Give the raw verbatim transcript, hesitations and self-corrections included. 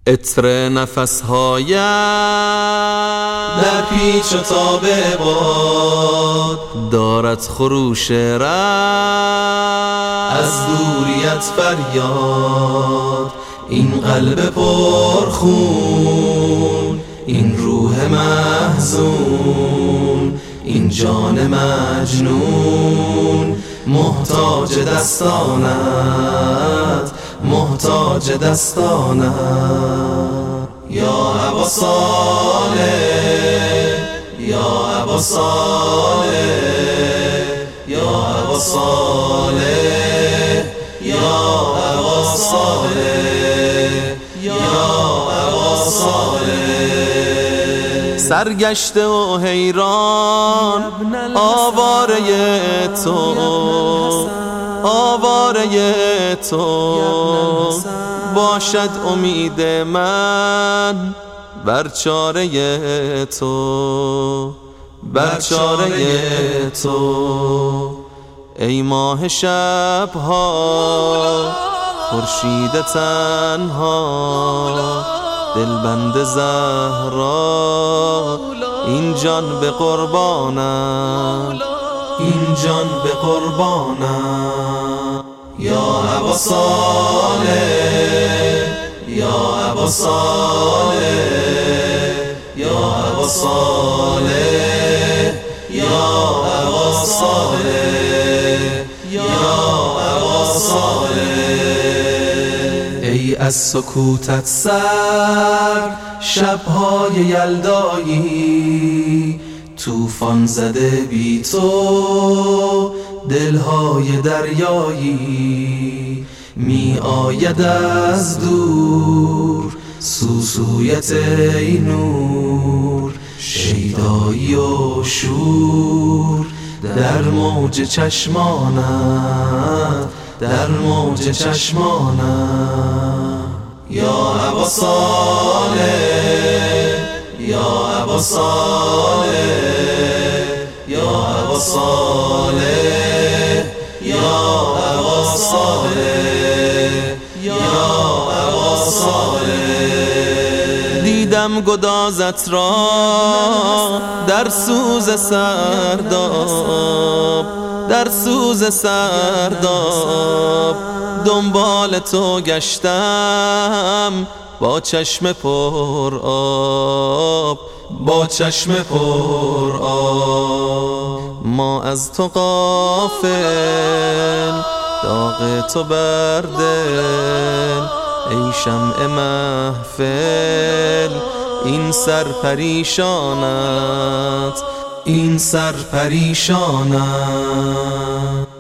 عطر نفس‌هایت در پیچ و تاب باد دارد خروش رعد، از دوریت فریاد این قلب پرخون، این روح محزون، این جان مجنون محتاج دستانت، محتاج دستانت. یا ابا صالح، یا ابا صالح، یا ابا صالح، یا ابا صالح، یا ابا صالح. سرگشته و حیران آواره تو، آواره تو باشد امید من بر چاره تو، بر چاره تو. ای ماه شبها خورشید تنها، دلبند زهرا این جان به قربانم، این جان به قربانم. یا ابا صالح، یا ابا صالح، یا ابا صالح، یا ابا صالح، یا ابا صالح. ای از سکوتت سر شبهای یلدایی، طوفان زده بی تو دلهای دریایی. می آید از دور سوسویت ای نور، شیدایی و شور در موج چشمانت، در موج چشمانت. یا ابا صالح، یا ابا صالح، یا ابا صالح، یا ابا صالح، یا ابا صالح. دیدم گدازت را در سوز سرداب، در سوز سرداب دنبال تو گشتم با چشم پر آب، با چشم پر آب. ما از تو غافل داغ تو بر دل، ای شمع محفل این سر پریشانت، این سر پریشانت.